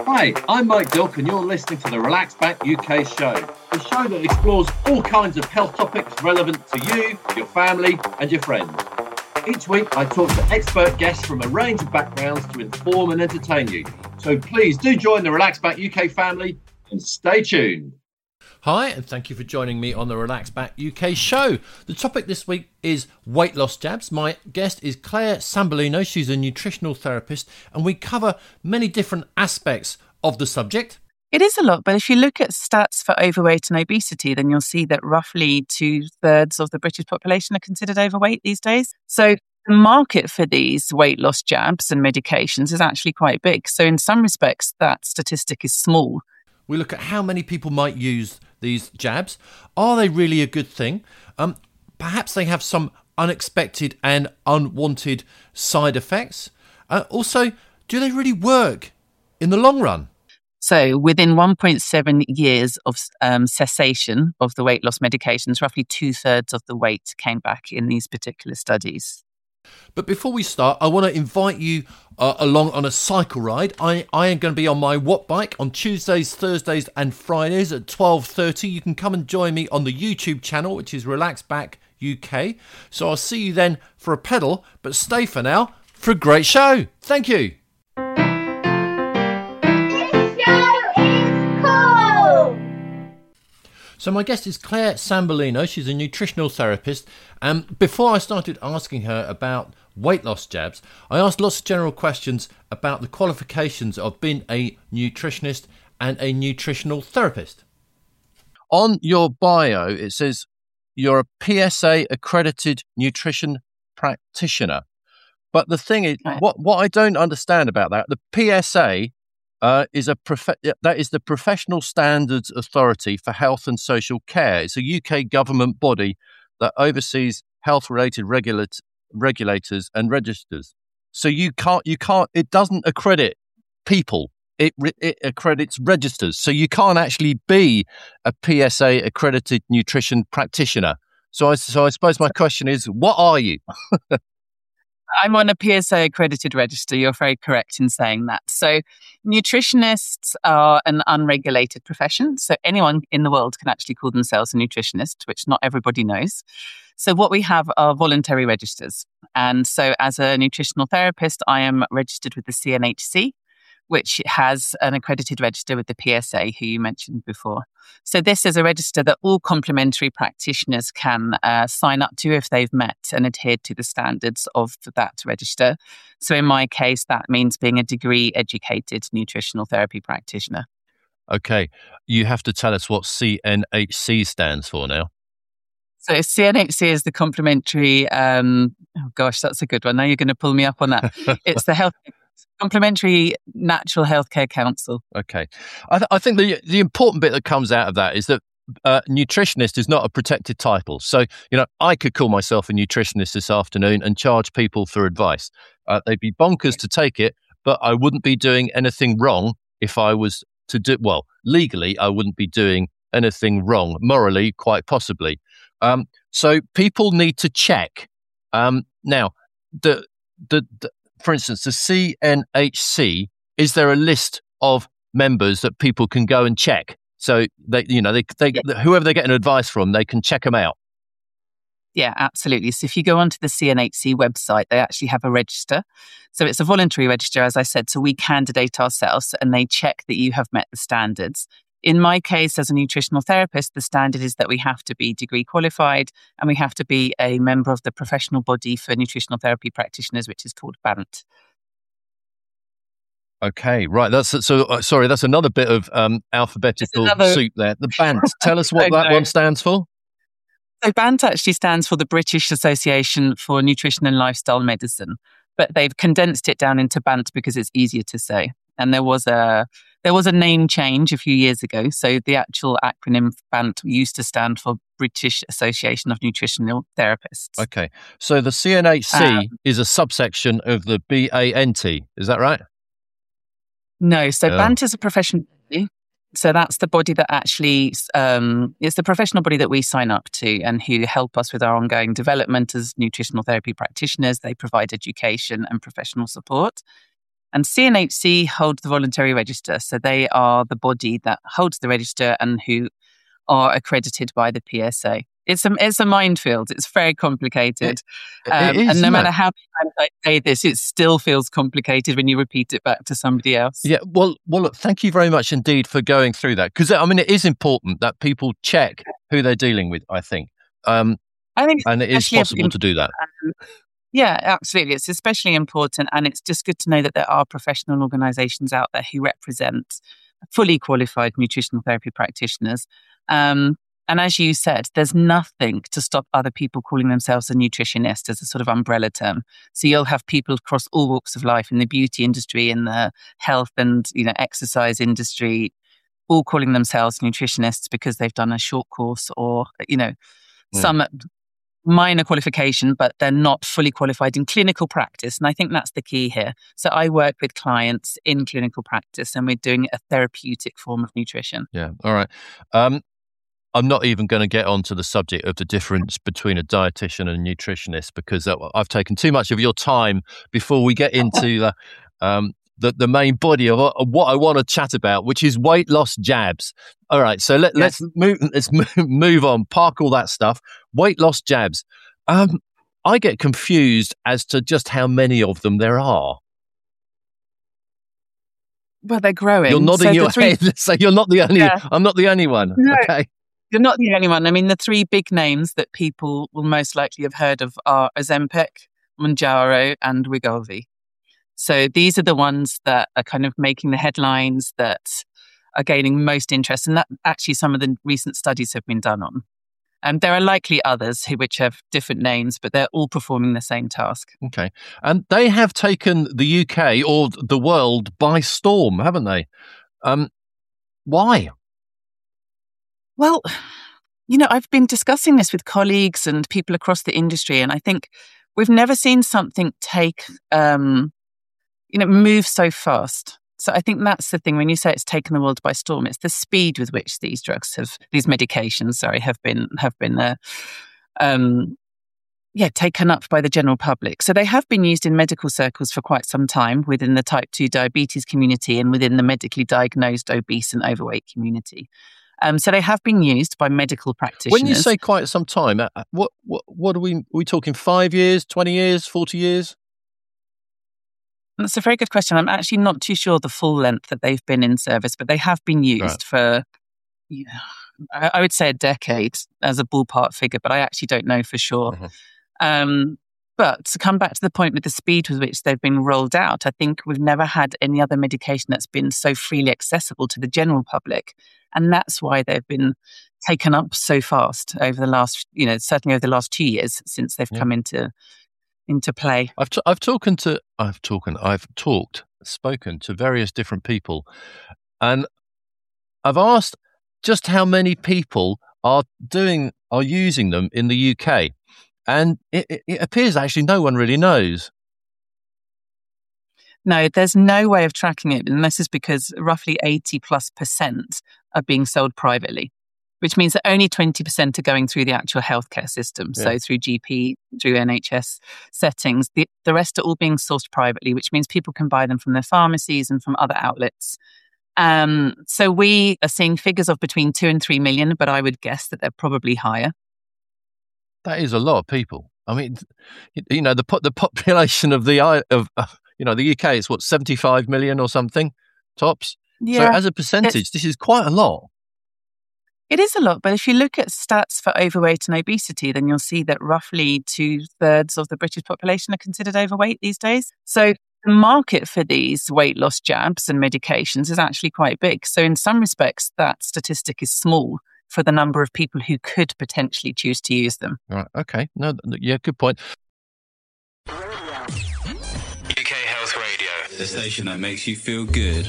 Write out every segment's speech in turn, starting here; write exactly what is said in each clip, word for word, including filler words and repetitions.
Hi, I'm Mike Dilk and you're listening to the Relax Back U K show, the show that explores all kinds of health topics relevant to you, your family and your friends. Each week I talk to expert guests from a range of backgrounds to inform and entertain you. So please do join the Relax Back U K family and stay tuned. Hi, and thank you for joining me on the Relax Back U K show. The topic this week is weight loss jabs. My guest is Claire Sambolino. She's a nutritional therapist, and we cover many different aspects of the subject. It is a lot, but if you look at stats for overweight and obesity, then you'll see that roughly two-thirds of the British population are considered overweight these days. So the market for these weight loss jabs and medications is actually quite big. So in some respects, that statistic is small. We look at how many people might use these jabs. Are they really a good thing? Um, perhaps they have some unexpected and unwanted side effects. Uh, also, do they really work in the long run? So within one point seven years of um, cessation of the weight loss medications, roughly two-thirds of the weight came back in these particular studies. But before we start, I want to invite you uh, along on a cycle ride. I, I am going to be on my Watt bike on Tuesdays, Thursdays and Fridays at twelve thirty. You can come and join me on the YouTube channel, which is Relax Back U K. So I'll see you then for a pedal, but stay for now for a great show. Thank you. So my guest is Claire Sambolino. She's a nutritional therapist. And um, before I started asking her about weight loss jabs, I asked lots of general questions about the qualifications of being a nutritionist and a nutritional therapist. On your bio, it says you're a P S A accredited nutrition practitioner. But the thing is, what, what I don't understand about that, the P S A Uh, is a prof- that is the Professional Standards Authority for Health and Social Care. It's a U K government body that oversees health-related regulat- regulators and registers. So you can't, you can't. It doesn't accredit people. It re- it accredits registers. So you can't actually be a P S A accredited nutrition practitioner. So I, so I suppose my question is, what are you? I'm on a P S A accredited register. You're very correct in saying that. So nutritionists are an unregulated profession. So anyone in the world can actually call themselves a nutritionist, which not everybody knows. So what we have are voluntary registers. And so as a nutritional therapist, I am registered with the C N H C, which has an accredited register with the P S A, who you mentioned before. So this is a register that all complementary practitioners can uh, sign up to if they've met and adhered to the standards of that register. So in my case, that means being a degree-educated nutritional therapy practitioner. Okay, you have to tell us what C N H C stands for now. So C N H C is the complementary, um, oh gosh, that's a good one. Now you're going to pull me up on that. It's the health Complementary Natural Healthcare Council. Okay. I, th- I think the the important bit that comes out of that is that uh, nutritionist is not a protected title. So, you know, I could call myself a nutritionist this afternoon and charge people for advice. Uh, they'd be bonkers to take it, but I wouldn't be doing anything wrong if I was to do, well, legally, I wouldn't be doing anything wrong. Morally, quite possibly. Um, so people need to check. Um, now, the, the, the for instance, the C N H C, is there a list of members that people can go and check? So they, you know, they, they, yeah. whoever they're getting advice from, they can check them out. Yeah, absolutely. So if you go onto the C N H C website, they actually have a register. So it's a voluntary register, as I said. So we candidate ourselves and they check that you have met the standards. In my case, as a nutritional therapist, the standard is that we have to be degree qualified and we have to be a member of the professional body for nutritional therapy practitioners, which is called B A N T. Okay, right. That's so. Uh, sorry, that's another bit of um, alphabetical another... soup there. The B A N T. Tell us what that one stands for. So B A N T actually stands for the British Association for Nutrition and Lifestyle Medicine, but they've condensed it down into B A N T because it's easier to say. And there was a there was a name change a few years ago. So the actual acronym B A N T used to stand for British Association of Nutritional Therapists. Okay. So the C N H C um, is a subsection of the B A N T. Is that right? No. So oh. B A N T is a professional body. So that's the body that actually, um, it's the professional body that we sign up to and who help us with our ongoing development as nutritional therapy practitioners. They provide education and professional support. And C N H C holds the voluntary register. So they are the body that holds the register and who are accredited by the P S A. It's a, it's a minefield. It's very complicated. It, um, it is, and no matter it? how many times I say this, it still feels complicated when you repeat it back to somebody else. Yeah, well, well, look, thank you very much indeed for going through that. Because, I mean, it is important that people check who they're dealing with, I think. Um, I think and it is possible imp- to do that. Um, yeah, absolutely. It's especially important. And it's just good to know that there are professional organisations out there who represent fully qualified nutritional therapy practitioners. Um, and as you said, there's nothing to stop other people calling themselves a nutritionist as a sort of umbrella term. So you'll have people across all walks of life in the beauty industry, in the health and, you know, exercise industry, all calling themselves nutritionists because they've done a short course or, you know, mm. some minor qualification, but they're not fully qualified in clinical practice. And I think that's the key here. So I work with clients in clinical practice and we're doing a therapeutic form of nutrition. Yeah. All right. Um, I'm not even going to get onto the subject of the difference between a dietitian and a nutritionist because I've taken too much of your time before we get into the um, the, the main body of what I want to chat about, which is weight loss jabs. All right, so let, yes. let's move. Let's move on. Park all that stuff. Weight loss jabs. Um, I get confused as to just how many of them there are. Well, they're growing. You're nodding so your three... head. So you're not the only. Yeah. I'm not the only one. No. Okay. You're not the only one. I mean, the three big names that people will most likely have heard of are Ozempic, Mounjaro, and Wegovy. So these are the ones that are kind of making the headlines, that are gaining most interest, and that actually some of the recent studies have been done on. And there are likely others who, which have different names, but they're all performing the same task. Okay. And they have taken the U K or the world by storm, haven't they? Um, why? Well, you know, I've been discussing this with colleagues and people across the industry, and I think we've never seen something take, um, you know, move so fast. So I think that's the thing. When you say it's taken the world by storm, it's the speed with which these drugs have, these medications, sorry, have been have been, uh, um, yeah, taken up by the general public. So they have been used in medical circles for quite some time within the type two diabetes community and within the medically diagnosed obese and overweight community. Um, so they have been used by medical practitioners. When you say quite some time, what what what are we? Are we talking five years, twenty years, forty years? That's a very good question. I'm actually not too sure the full length that they've been in service, but they have been used right. for, you know, I, I would say a decade as a ballpark figure, but I actually don't know for sure. Mm-hmm. Um, but to come back to the point with the speed with which they've been rolled out, I think we've never had any other medication that's been so freely accessible to the general public. And that's why they've been taken up so fast over the last, you know, certainly over the last two years since they've yeah. come into into play. I've t- I've talked to I've talked I've talked spoken to various different people, and I've asked just how many people are doing are using them in the U K, and it, it, it appears actually no one really knows. No, there's no way of tracking it, and this is because roughly eighty plus percent are being sold privately, which means that only twenty percent are going through the actual healthcare system. Yeah. So through G P, through N H S settings. The, the rest are all being sourced privately, which means people can buy them from their pharmacies and from other outlets. Um, so we are seeing figures of between two and three million, but I would guess that they're probably higher. That is a lot of people. I mean, you know, the the population of the of uh, you know the U K is what seventy-five million or something tops. Yeah, so as a percentage, this is quite a lot. It is a lot, but if you look at stats for overweight and obesity, then you'll see that roughly two thirds of the British population are considered overweight these days. So the market for these weight loss jabs and medications is actually quite big. So in some respects, that statistic is small for the number of people who could potentially choose to use them. Right. Okay. No. Yeah. Good point. U K Health Radio, the station that makes you feel good.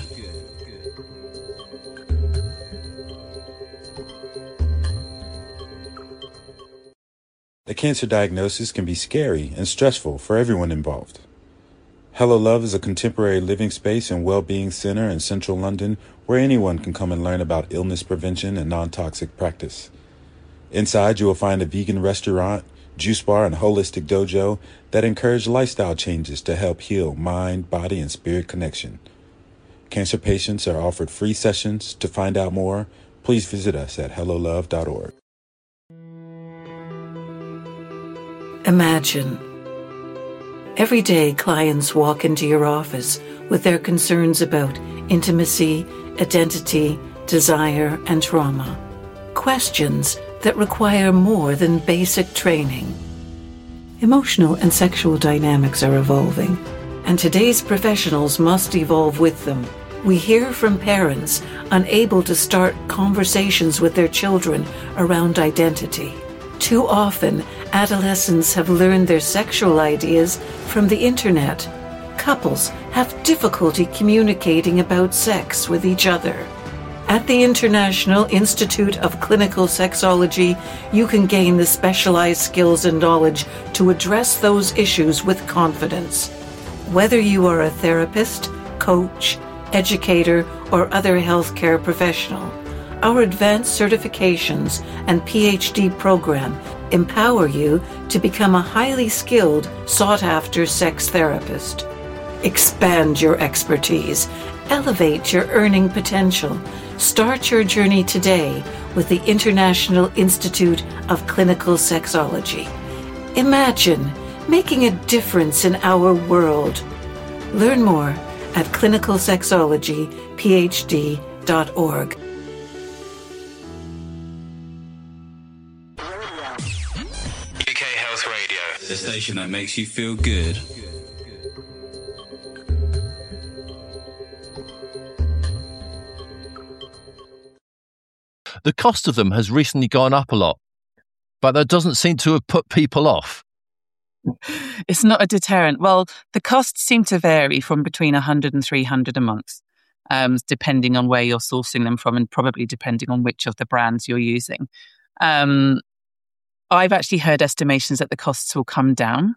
A cancer diagnosis can be scary and stressful for everyone involved. Hello Love is a contemporary living space and well-being center in central London where anyone can come and learn about illness prevention and non-toxic practice. Inside, you will find a vegan restaurant, Juice Bar and Holistic Dojo that encourage lifestyle changes to help heal mind, body, and spirit connection. Cancer patients are offered free sessions. To find out more, please visit us at hello love dot org. Imagine. Every day, clients walk into your office with their concerns about intimacy, identity, desire, and trauma. Questions that require more than basic training. Emotional and sexual dynamics are evolving, and today's professionals must evolve with them. We hear from parents unable to start conversations with their children around identity. Too often, adolescents have learned their sexual ideas from the internet. Couples have difficulty communicating about sex with each other. At the International Institute of Clinical Sexology, you can gain the specialized skills and knowledge to address those issues with confidence. Whether you are a therapist, coach, educator, or other healthcare professional, our advanced certifications and P H D program empower you to become a highly skilled, sought-after sex therapist. Expand your expertise. Elevate your earning potential. Start your journey today with the International Institute of Clinical Sexology. Imagine making a difference in our world. Learn more at clinical sexology p h d dot org. U K Health Radio, the station that makes you feel good. The cost of them has recently gone up a lot, but that doesn't seem to have put people off. It's not a deterrent. Well, the costs seem to vary from between one hundred and three hundred a month, um, depending on where you're sourcing them from and probably depending on which of the brands you're using. Um, I've actually heard estimations that the costs will come down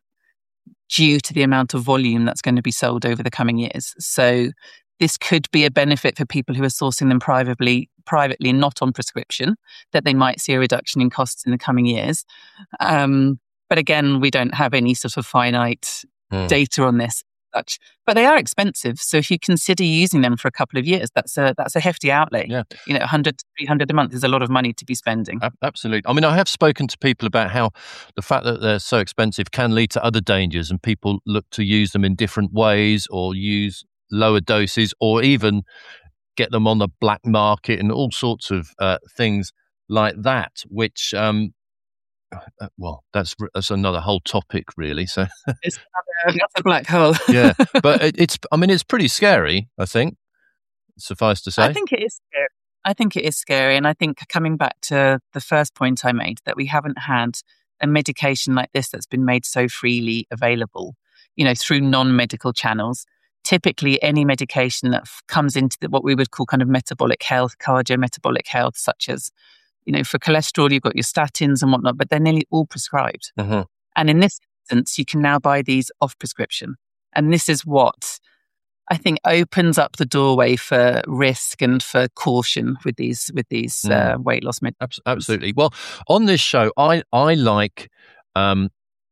due to the amount of volume that's going to be sold over the coming years. So this could be a benefit for people who are sourcing them privately, privately, not on prescription, that they might see a reduction in costs in the coming years. Um, but again, we don't have any sort of finite mm. data on this. Such, but they are expensive. So if you consider using them for a couple of years, that's a that's a hefty outlay. Yeah. You know, one hundred to three hundred a month is a lot of money to be spending. Absolutely. I mean, I have spoken to people about how the fact that they're so expensive can lead to other dangers, and people look to use them in different ways or use lower doses or even get them on the black market and all sorts of uh, things like that, which... Um, Uh, well, that's that's another whole topic, really. So it's another, that's a black hole. Yeah, but it, it's. I mean, it's pretty scary. I think, suffice to say. I think it is scary. I think it is scary, and I think coming back to the first point I made, that we haven't had a medication like this that's been made so freely available, you know, through non-medical channels. Typically, any medication that f- comes into the, what we would call kind of metabolic health, cardiometabolic health, such as, you know, for cholesterol, you've got your statins and whatnot, but they're nearly all prescribed. Mm-hmm. And in this instance, you can now buy these off prescription. And this is what I think opens up the doorway for risk and for caution with these with these mm. uh, weight loss medications. Absolutely. Well, on this show, I, I like um,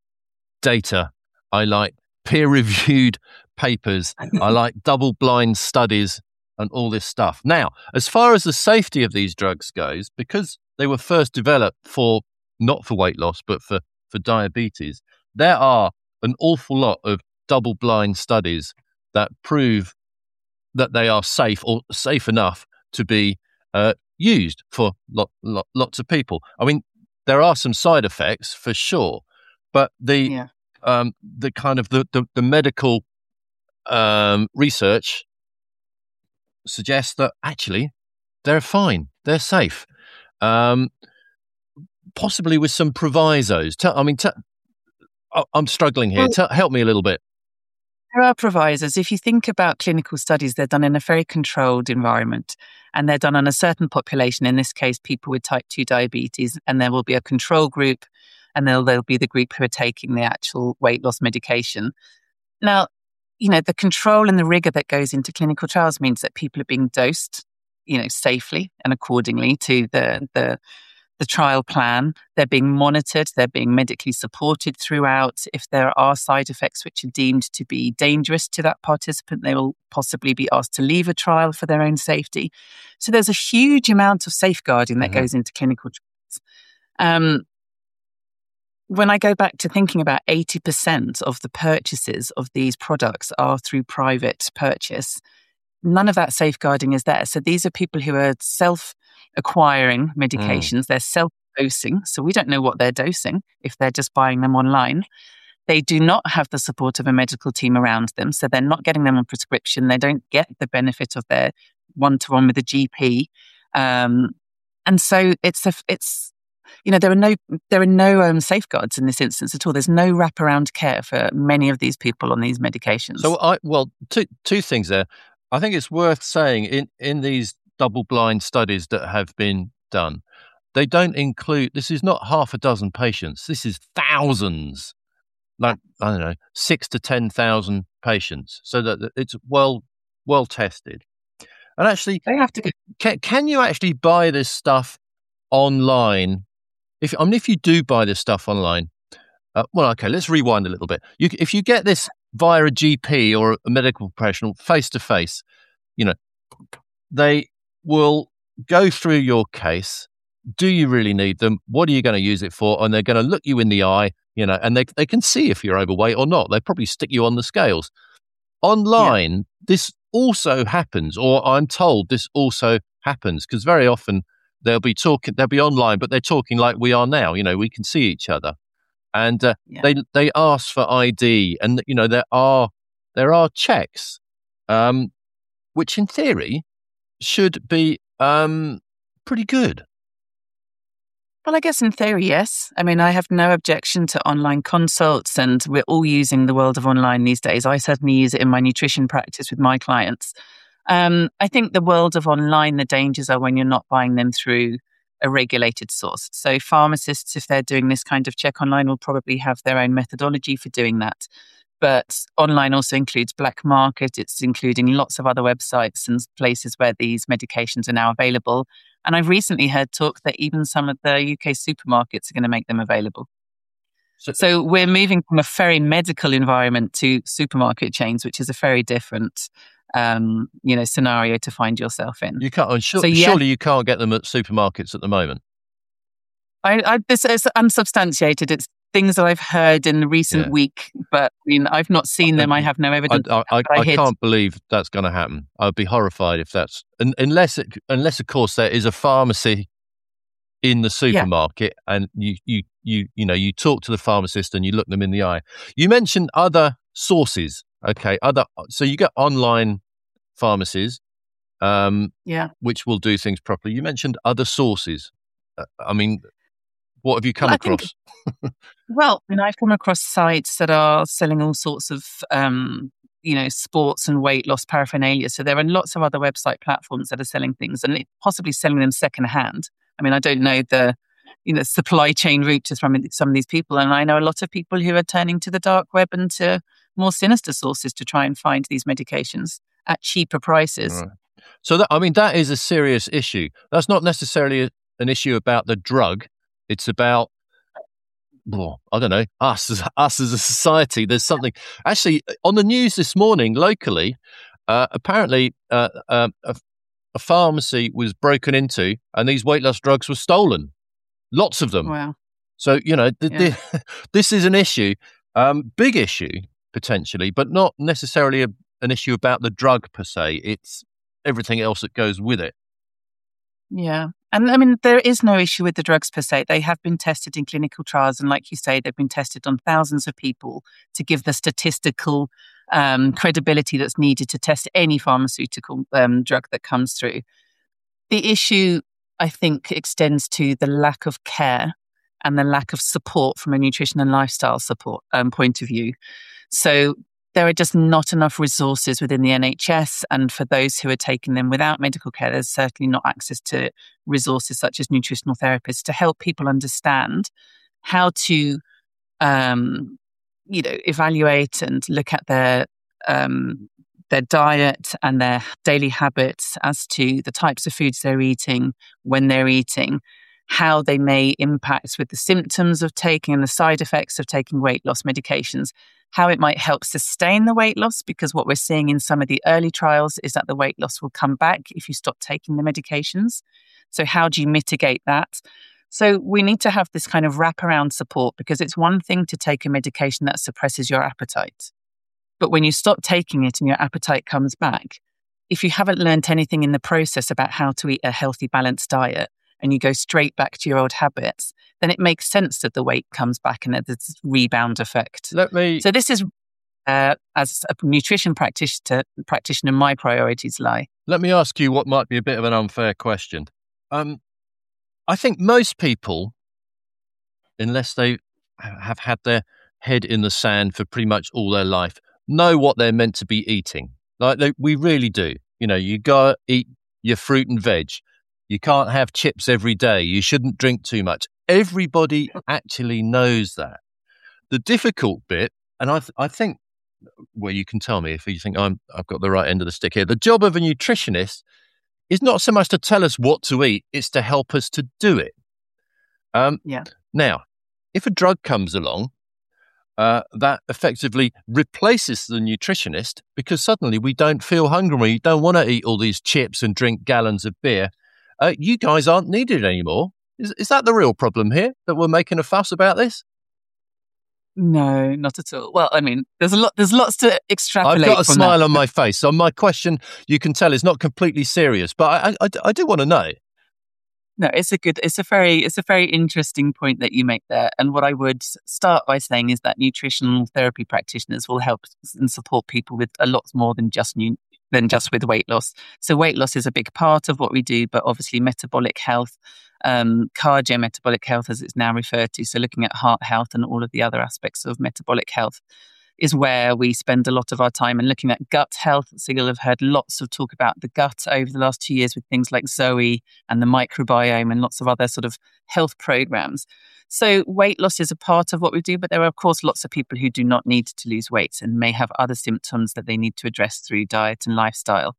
data. I like peer-reviewed papers. I like double-blind studies and all this stuff. Now, as far as the safety of these drugs goes, because they were first developed for, not for weight loss, but for, for diabetes, there are an awful lot of double-blind studies that prove that they are safe or safe enough to be uh, used for lot, lot, lots of people. I mean, there are some side effects for sure, but the yeah. um, the kind of the, the, the medical um, research suggests that actually they're fine, they're safe, um, possibly with some provisos. Tell, I mean, t- I'm struggling here. Well, tell, help me a little bit. There are provisos. If you think about clinical studies, they're done in a very controlled environment, and they're done on a certain population, in this case, people with type two diabetes, and there will be a control group, and there'll, there'll be the group who are taking the actual weight loss medication. Now, you know, the control and the rigor that goes into clinical trials means that people are being dosed, you know, safely and accordingly to the the the trial plan. They're being monitored. They're being medically supported throughout. If there are side effects which are deemed to be dangerous to that participant, they will possibly be asked to leave a trial for their own safety. So there's a huge amount of safeguarding that mm-hmm. goes into clinical trials. Um, when I go back to thinking about eighty percent of the purchases of these products are through private purchase, none of that safeguarding is there. So these are people who are self-acquiring medications. Mm. They're self-dosing. So we don't know what they're dosing if they're just buying them online. They do not have the support of a medical team around them. So they're not getting them on prescription. They don't get the benefit of their one-to-one with a G P. Um, and so it's a, it's, you know, there are no there are no um, safeguards in this instance at all. There's no wraparound care for many of these people on these medications. So I well, two two things there. I think it's worth saying in, in these double-blind studies that have been done, they don't include, this is not half a dozen patients. This is thousands, like, I don't know, six to ten thousand patients. So that it's well well tested. And actually, they have to go. Can, can you actually buy this stuff online? If I mean, if you do buy this stuff online, uh, well, okay, let's rewind a little bit. You, if you get this via a G P or a medical professional face to face, you know, they will go through your case. Do you really need them? What are you going to use it for? And they're going to look you in the eye, you know, and they they can see if you're overweight or not. They probably stick you on the scales. Online, yeah. This also happens, or I'm told this also happens, because very often they'll be talking, they'll be online, but they're talking like we are now. You know, we can see each other. And uh, yeah. they they ask for I D, and you know there are there are checks, um, which in theory should be um, pretty good. Well, I guess in theory, yes. I mean, I have no objection to online consults, and we're all using the world of online these days. I certainly use it in my nutrition practice with my clients. Um, I think the world of online, the dangers are when you're not buying them through a regulated source. So pharmacists, if they're doing this kind of check online, will probably have their own methodology for doing that. But online also includes black market. It's including lots of other websites and places where these medications are now available. And I've recently heard talk that even some of the U K supermarkets are going to make them available. So, so we're moving from a very medical environment to supermarket chains, which is a very different um, you know, scenario to find yourself in. You can't. Sure, so, yeah, surely you can't get them at supermarkets at the moment. I, I this is unsubstantiated. It's things that I've heard in the recent yeah. week, but I mean, I've not seen them. I have no evidence. I, I, I, I can't believe that's going to happen. I'd be horrified if that's unless it, unless of course there is a pharmacy in the supermarket, yeah. and you you you you know you talk to the pharmacist and you look them in the eye. You mentioned other sources. Okay, other so you get online pharmacies, um, yeah, which will do things properly. You mentioned other sources. Uh, I mean, what have you come well, across? Think, well, I mean, I've come across sites that are selling all sorts of, um, you know, sports and weight loss paraphernalia. So there are lots of other website platforms that are selling things and possibly selling them secondhand. I mean, I don't know the, you know, supply chain route to from some of these people, and I know a lot of people who are turning to the dark web and to more sinister sources to try and find these medications at cheaper prices. Right. So, that, I mean, that is a serious issue. That's not necessarily a, an issue about the drug. It's about, well, I don't know, us as, us as a society. There's something, actually, on the news this morning, locally, uh, apparently uh, uh, a, a pharmacy was broken into and these weight loss drugs were stolen. Lots of them. Wow. So, you know, th- yeah. th- this is an issue, um, big issue, potentially, but not necessarily a, an issue about the drug per se. It's everything else that goes with it. Yeah. And I mean, there is no issue with the drugs per se. They have been tested in clinical trials. And like you say, they've been tested on thousands of people to give the statistical um, credibility that's needed to test any pharmaceutical um, drug that comes through. The issue, I think, extends to the lack of care and the lack of support from a nutrition and lifestyle support um, point of view. So there are just not enough resources within the N H S, and for those who are taking them without medical care, there's certainly not access to resources such as nutritional therapists to help people understand how to, um, you know, evaluate and look at their um, their diet and their daily habits as to the types of foods they're eating, when they're eating, how they may impact with the symptoms of taking and the side effects of taking weight loss medications, how it might help sustain the weight loss, because what we're seeing in some of the early trials is that the weight loss will come back if you stop taking the medications. So how do you mitigate that? So we need to have this kind of wraparound support, because it's one thing to take a medication that suppresses your appetite. But when you stop taking it and your appetite comes back, if you haven't learned anything in the process about how to eat a healthy, balanced diet, and you go straight back to your old habits, then it makes sense that the weight comes back and that there's this rebound effect. Let me. So this is, uh, as a nutrition practitioner, practitioner, my priorities lie. Let me ask you what might be a bit of an unfair question. Um, I think most people, unless they have had their head in the sand for pretty much all their life, know what they're meant to be eating. Like they, we really do. You know, you gotta eat your fruit and veg. You can't have chips every day. You shouldn't drink too much. Everybody actually knows that. The difficult bit, and I, th- I think, well, you can tell me if you think I'm, I've got the right end of the stick here. The job of a nutritionist is not so much to tell us what to eat; it's to help us to do it. Um, yeah. Now, if a drug comes along, uh, that effectively replaces the nutritionist, because suddenly we don't feel hungry. We don't want to eat all these chips and drink gallons of beer. Uh, you guys aren't needed anymore. Is is that the real problem here, that we're making a fuss about this? No, not at all. Well, I mean, there's a lot. There's lots to extrapolate. I've got a from smile that. on my face. So my question, you can tell, is not completely serious, but I, I, I do want to know. No, it's a good. It's a very. It's a very interesting point that you make there. And what I would start by saying is that nutritional therapy practitioners will help and support people with a lot more than just new. than just with weight loss. So weight loss is a big part of what we do, but obviously metabolic health, um, cardiometabolic health as it's now referred to, so looking at heart health and all of the other aspects of metabolic health is where we spend a lot of our time, and looking at gut health. So you'll have heard lots of talk about the gut over the last two years with things like Zoe and the microbiome and lots of other sort of health programs. So weight loss is a part of what we do, but there are, of course, lots of people who do not need to lose weight and may have other symptoms that they need to address through diet and lifestyle.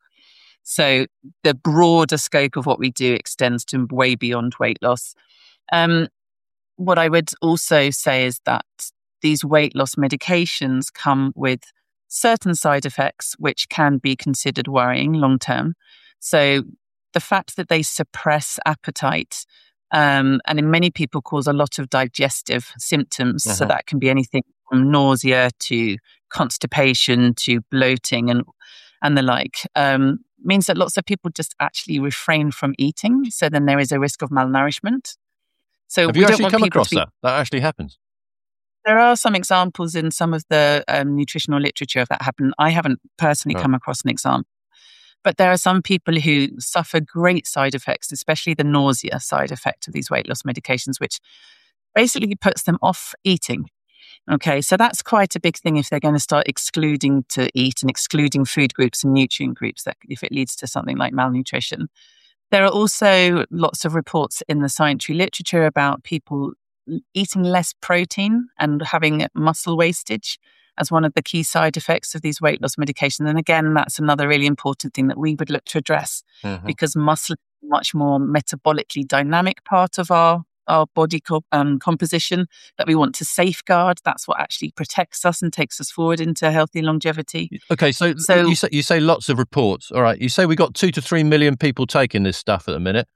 So the broader scope of what we do extends to way beyond weight loss. Um, what I would also say is that these weight loss medications come with certain side effects which can be considered worrying long term. So the fact that they suppress appetite Um, and in many people cause a lot of digestive symptoms. Uh-huh. So that can be anything from nausea to constipation to bloating and and the like. Um, means that lots of people just actually refrain from eating. So then there is a risk of malnourishment. So have we you don't actually want come people across to be, that? That actually happens. There are some examples in some of the um, nutritional literature of that happen. I haven't personally Oh. come across an example. But there are some people who suffer great side effects, especially the nausea side effect of these weight loss medications, which basically puts them off eating. Okay, so that's quite a big thing if they're going to start excluding to eat and excluding food groups and nutrient groups, that if it leads to something like malnutrition. There are also lots of reports in the scientific literature about people eating less protein and having muscle wastage as one of the key side effects of these weight loss medications. And again, that's another really important thing that we would look to address, mm-hmm. because muscle is a much more metabolically dynamic part of our, our body co- um, composition that we want to safeguard. That's what actually protects us and takes us forward into healthy longevity. Okay, so, so you, say, you say lots of reports. All right, you say we got two to three million people taking this stuff at the minute.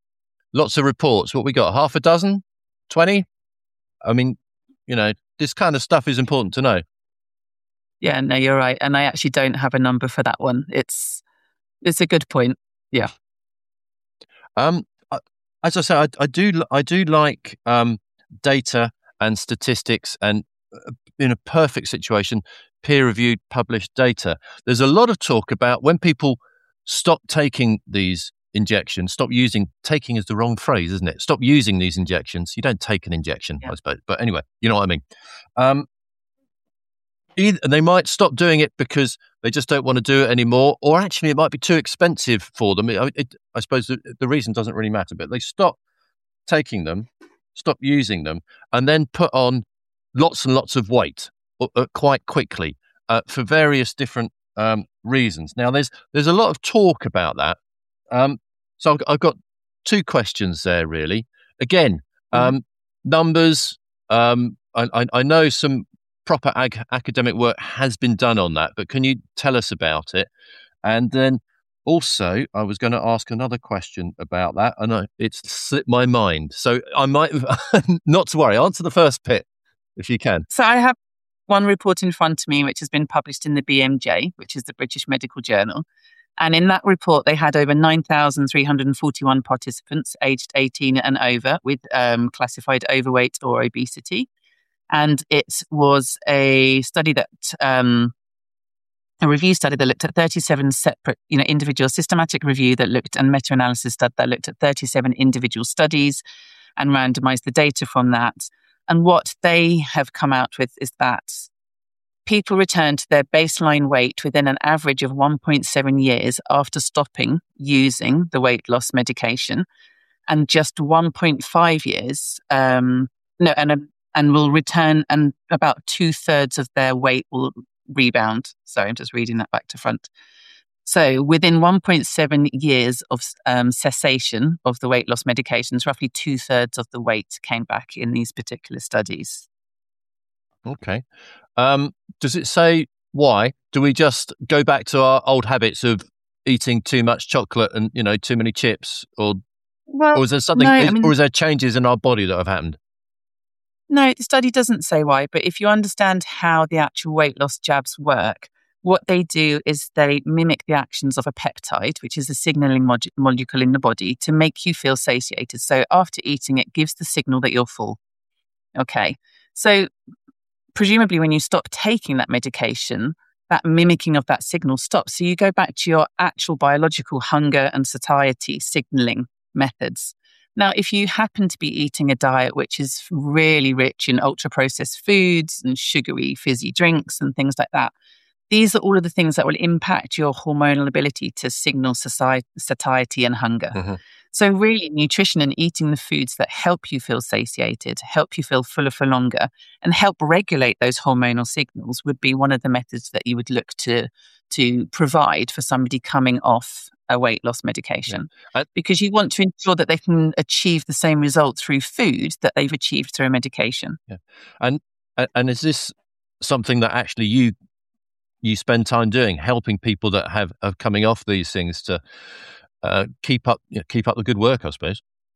Lots of reports. What we got, half a dozen? twenty? I mean, you know, this kind of stuff is important to know. Yeah, no, you're right. And I actually don't have a number for that one. It's it's a good point. Yeah. Um, as I say, I, I do I do like um, data and statistics, and in a perfect situation, peer-reviewed, published data. There's a lot of talk about when people stop taking these injections, stop using, taking is the wrong phrase, isn't it? Stop using these injections. You don't take an injection, yeah. I suppose. But anyway, you know what I mean. Um, Either, they might stop doing it because they just don't want to do it anymore, or actually it might be too expensive for them. It, it, I suppose the, the reason doesn't really matter, but they stop taking them, stop using them, and then put on lots and lots of weight uh, quite quickly uh, for various different um, reasons. Now, there's there's a lot of talk about that. Um, so I've, I've got two questions there, really. again, um, mm-hmm. numbers. Um, I, I, I know some proper ag- academic work has been done on that, but can you tell us about it? And then also, I was going to ask another question about that, and I, it's slipped my mind. So I might, not to worry, answer the first bit if you can. So I have one report in front of me, which has been published in the B M J, which is the British Medical Journal. And in that report, they had over nine thousand three hundred forty-one participants aged eighteen and over with um, classified overweight or obesity. And it was a study that, um, a review study that looked at thirty-seven separate, you know, individual systematic review that looked and meta-analysis study that looked at thirty-seven individual studies and randomized the data from that. And what they have come out with is that people return to their baseline weight within an average of one point seven years after stopping using the weight loss medication, and just one point five years, um, no, and and will return, and about two thirds of their weight will rebound. Sorry, I'm just reading that back to front. So within one point seven years of um, cessation of the weight loss medications, roughly two thirds of the weight came back in these particular studies. Okay. Um, does it say why? Do we just go back to our old habits of eating too much chocolate and, you know, too many chips, or, well, or is there something, no, is, I mean, or is there changes in our body that have happened? No, the study doesn't say why, but if you understand how the actual weight loss jabs work, what they do is they mimic the actions of a peptide, which is a signaling mod- molecule in the body, to make you feel satiated. So after eating, it gives the signal that you're full. Okay. So presumably when you stop taking that medication, that mimicking of that signal stops. So you go back to your actual biological hunger and satiety signaling methods. Now, if you happen to be eating a diet which is really rich in ultra-processed foods and sugary fizzy drinks and things like that, these are all of the things that will impact your hormonal ability to signal sati- satiety and hunger. Mm-hmm. So really, nutrition and eating the foods that help you feel satiated, help you feel fuller for longer, and help regulate those hormonal signals would be one of the methods that you would look to, to provide for somebody coming off a weight loss medication. Yeah. I, because you want to ensure that they can achieve the same result through food that they've achieved through a medication. Yeah. And and is this something that actually you you spend time doing, helping people that have are coming off these things to uh, keep up you know, keep up the good work, I suppose?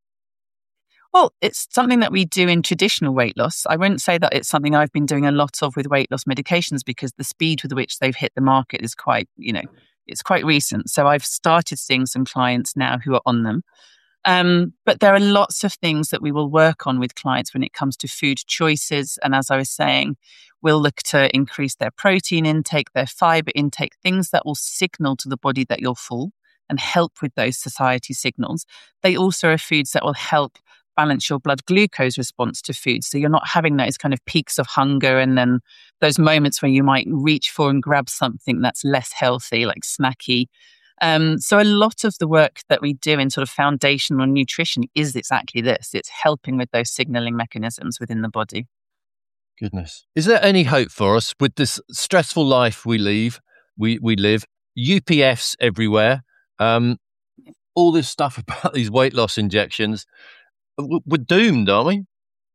Well, it's something that we do in traditional weight loss. I wouldn't say that it's something I've been doing a lot of with weight loss medications, because the speed with which they've hit the market is quite, you know, it's quite recent. So I've started seeing some clients now who are on them. Um, but there are lots of things that we will work on with clients when it comes to food choices. And as I was saying, we'll look to increase their protein intake, their fiber intake, things that will signal to the body that you're full and help with those satiety signals. They also are foods that will help balance your blood glucose response to food. So you're not having those kind of peaks of hunger and then those moments where you might reach for and grab something that's less healthy, like snacky. Um, so a lot of the work that we do in sort of foundational nutrition is exactly this. It's helping with those signaling mechanisms within the body. Goodness. Is there any hope for us with this stressful life we live, we, we live, U P Fs everywhere, um, all this stuff about these weight loss injections? We're doomed, aren't we?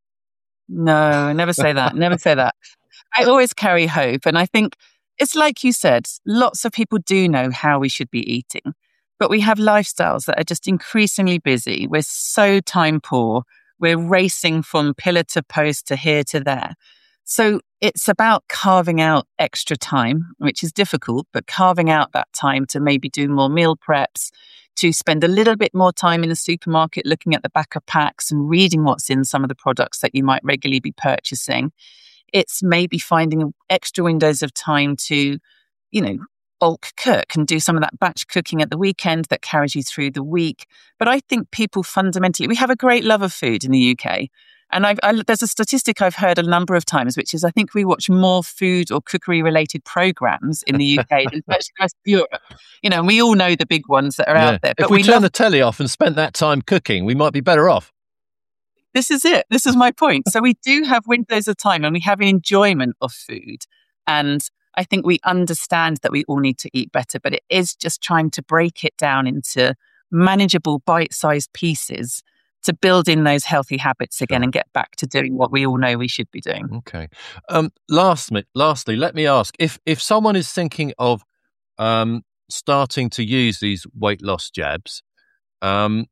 No, never say that. Never say that. I always carry hope. And I think it's like you said, lots of people do know how we should be eating, but we have lifestyles that are just increasingly busy. We're so time poor. We're racing from pillar to post to here to there. So it's about carving out extra time, which is difficult, but carving out that time to maybe do more meal preps, to spend a little bit more time in the supermarket looking at the back of packs and reading what's in some of the products that you might regularly be purchasing. It's maybe finding extra windows of time to, you know, bulk cook and do some of that batch cooking at the weekend that carries you through the week. But I think people fundamentally, we have a great love of food in the U K. And I've, I, there's a statistic I've heard a number of times, which is I think we watch more food or cookery-related programs in the U K than the rest of Europe. You know, and we all know the big ones that are yeah. out there. But if we, we turn love- the telly off and spent that time cooking, we might be better off. This is it. This is my point. So we do have windows of time and we have an enjoyment of food. And I think we understand that we all need to eat better, but it is just trying to break it down into manageable bite-sized pieces to build in those healthy habits again and get back to doing what we all know we should be doing. Okay. Um, lastly, lastly, let me ask, if, if someone is thinking of um, starting to use these weight loss jabs, um,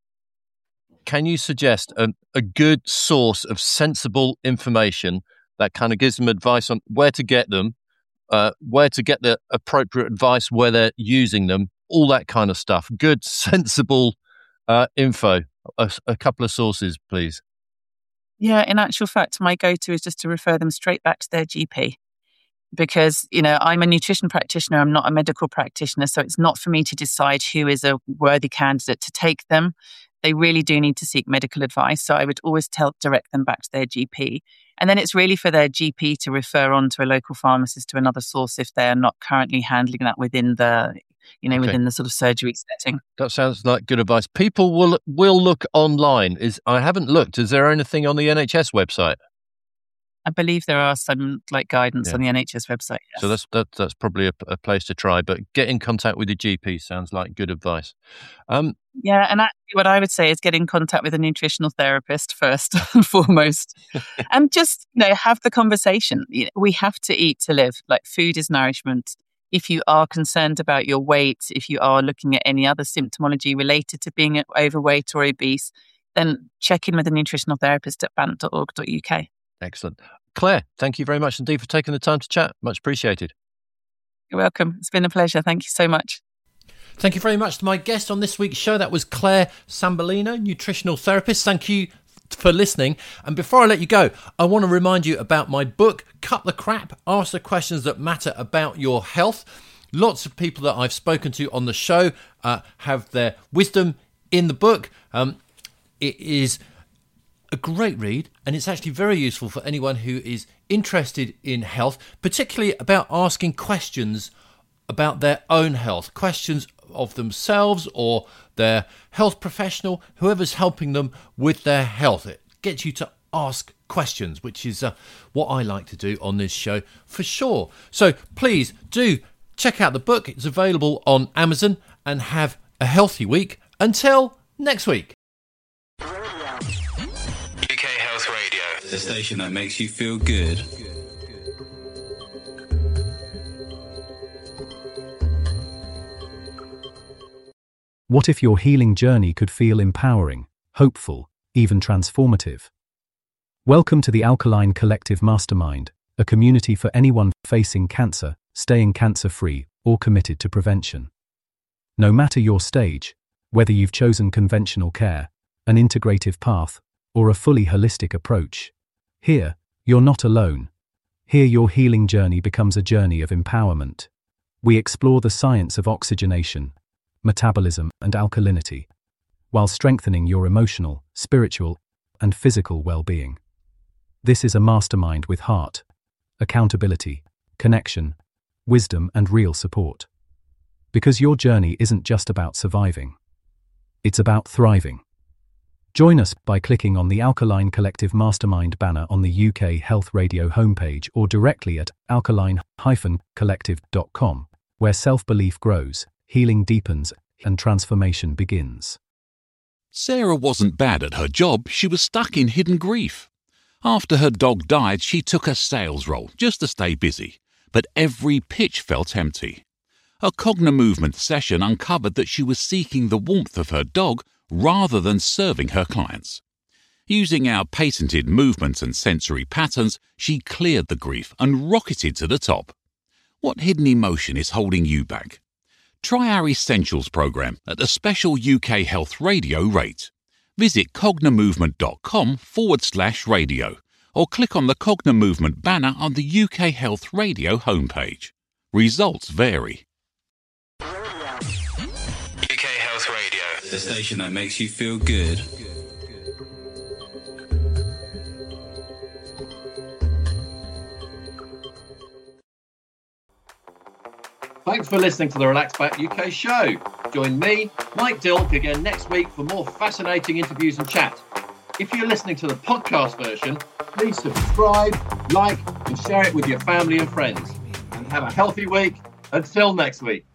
can you suggest a, a good source of sensible information that kind of gives them advice on where to get them, uh, where to get the appropriate advice, where they're using them, all that kind of stuff? Good, sensible uh, info. A, a couple of sources, please. Yeah, in actual fact, my go-to is just to refer them straight back to their G P. Because, you know, I'm a nutrition practitioner, I'm not a medical practitioner, so it's not for me to decide who is a worthy candidate to take them. They really do need to seek medical advice. So I would always tell, direct them back to their G P. And then it's really for their G P to refer on to a local pharmacist, to another source if they're not currently handling that within the, you know, okay. within the sort of surgery setting. That sounds like good advice. People will will look online. Is I haven't looked. Is there anything on the N H S website? I believe there are some like guidance yeah. on the N H S website. Yes. So that's that, that's probably a, a place to try. But get in contact with your G P sounds like good advice. Um, yeah, and actually what I would say is get in contact with a nutritional therapist first and foremost, and just you know have the conversation. You know, we have to eat to live. Like food is nourishment. If you are concerned about your weight, if you are looking at any other symptomology related to being overweight or obese, then check in with a nutritional therapist at bant dot org dot U K. Excellent. Claire, thank you very much indeed for taking the time to chat. Much appreciated. You're welcome. It's been a pleasure. Thank you so much. Thank you very much to my guest on this week's show. That was Claire Sambolino, nutritional therapist. Thank you for listening. And before I let you go, I want to remind you about my book, Cut the Crap, Ask the Questions That Matter About Your Health. Lots of people that I've spoken to on the show uh, have their wisdom in the book. Um, it is a great read, and it's actually very useful for anyone who is interested in health, particularly about asking questions about their own health, questions of themselves or their health professional, whoever's helping them with their health. It gets you to ask questions, which is uh, what I like to do on this show for sure. So please do check out the book. It's available on Amazon, and have a healthy week. Until next week. U K Health Radio, the station that makes you feel good. What if your healing journey could feel empowering, hopeful, even transformative? Welcome to the Alkaline Collective Mastermind, a community for anyone facing cancer, staying cancer-free, or committed to prevention. No matter your stage, whether you've chosen conventional care, an integrative path, or a fully holistic approach, here, you're not alone. Here your healing journey becomes a journey of empowerment. We explore the science of oxygenation, metabolism, and alkalinity, while strengthening your emotional, spiritual, and physical well-being. This is a mastermind with heart, accountability, connection, wisdom, and real support. Because your journey isn't just about surviving. It's about thriving. Join us by clicking on the Alkaline Collective Mastermind banner on the U K Health Radio homepage, or directly at alkaline dash collective dot com, where self-belief grows, healing deepens, and transformation begins. Sarah wasn't bad at her job, she was stuck in hidden grief. After her dog died, she took a sales role just to stay busy, but every pitch felt empty. A Cognimovement session uncovered that she was seeking the warmth of her dog rather than serving her clients. Using our patented movements and sensory patterns, she cleared the grief and rocketed to the top. What hidden emotion is holding you back? Try our Essentials program at a special U K Health Radio rate. Visit cognimovement.com forward slash radio or click on the Cognimovement banner on the U K Health Radio homepage. Results vary. U K Health Radio, the station that makes you feel good. Thanks for listening to the Relax Back U K show. Join me, Mike Dilk, again next week for more fascinating interviews and chat. If you're listening to the podcast version, please subscribe, like, and share it with your family and friends. And have a healthy week. Until next week.